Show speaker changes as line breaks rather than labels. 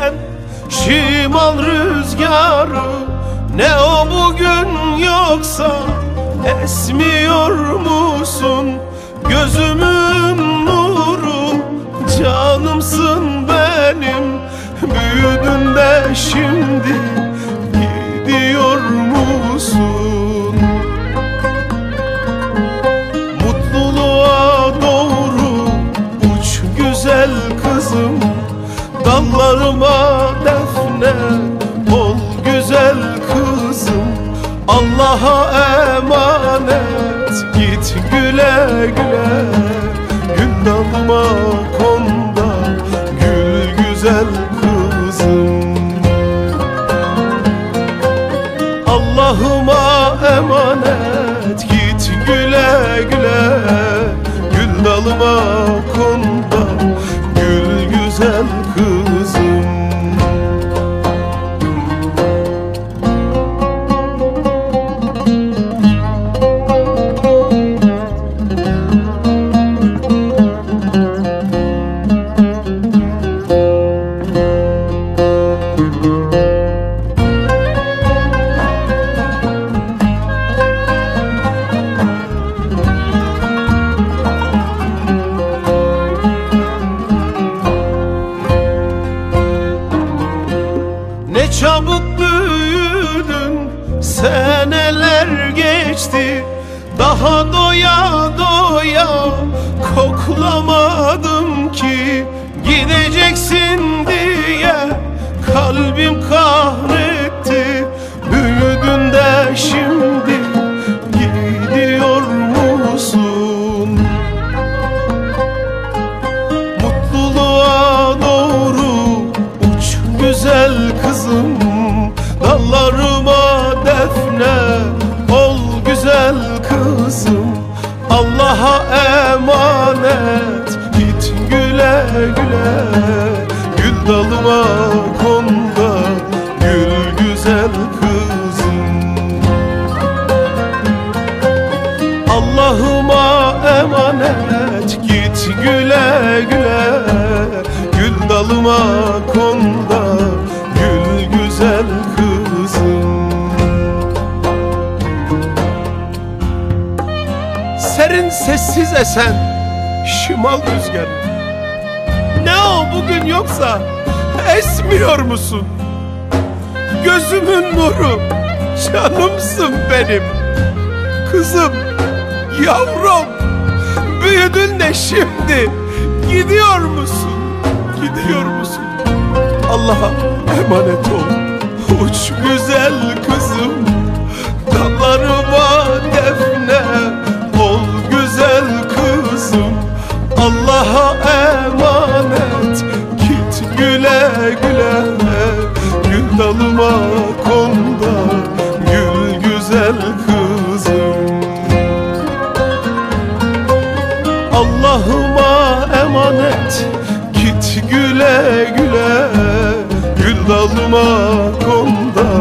esen şimal rüzgarı, ne o bugün yoksa esmiyor musun? Gözümün nuru, canımsın benim, büyüdün de şimdi gidiyor musun? Mutluluğa doğru uç güzel kızım, dallarıma defne ol güzel kızım. Allah'a emanet git güle güle, gül dalıma kon da gül güzel kızım. Allah'ıma emanet git güle güle, gül dalıma kon da gül güzel kızım. Ne çabuk büyüdün, seneler geçti, daha doya doya koklamadım ki. Gideceksin diye kalbim kahretti, büyüdün de şimdi gidiyor musun? Mutluluğa doğru uç güzel kızım, dallarıma defne ol güzel kızım. Allah'a emanet git güle güle, gül dalıma kon da gül güzel kızım. Allah'ıma emanet git güle güle, gül dalıma kon da gül güzel kızım. Serin sessiz esen şimal rüzgarı, ne o bugün yoksa esmiyor musun? Gözümün nuru, canımsın benim, kızım, yavrum, büyüdün de şimdi gidiyor musun? Gidiyor musun? Allah'a emanet ol uç güzel kızım, dallarıma defne ol güzel kızım. Allah'a emanet git güle güle, gül dalıma kon da gül güzel kızım. Allah'ıma emanet git güle güle, gül dalıma kon da